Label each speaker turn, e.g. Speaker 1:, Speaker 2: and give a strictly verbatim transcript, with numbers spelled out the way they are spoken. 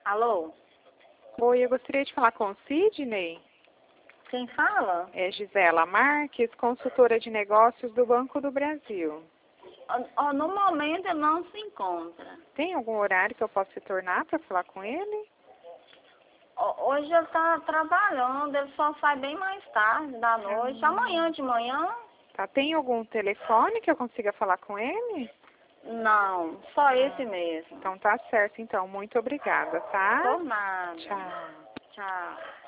Speaker 1: Alô?
Speaker 2: Oi, eu gostaria de falar com o Sidney.
Speaker 1: Quem fala?
Speaker 2: É Gisela Marques, consultora de negócios do Banco do Brasil.
Speaker 1: Ó, ó, no momento ele não se encontra.
Speaker 2: Tem algum horário que eu possa se tornar para falar com ele?
Speaker 1: Ó, hoje ele está trabalhando, ele só sai bem mais tarde da noite. Amanhã de manhã?
Speaker 2: Tá, tem algum telefone que eu consiga falar com ele?
Speaker 1: Não, só esse mesmo.
Speaker 2: Então tá certo, então. Muito obrigada, tá?
Speaker 1: Por nada.
Speaker 2: Tchau.
Speaker 1: Tchau.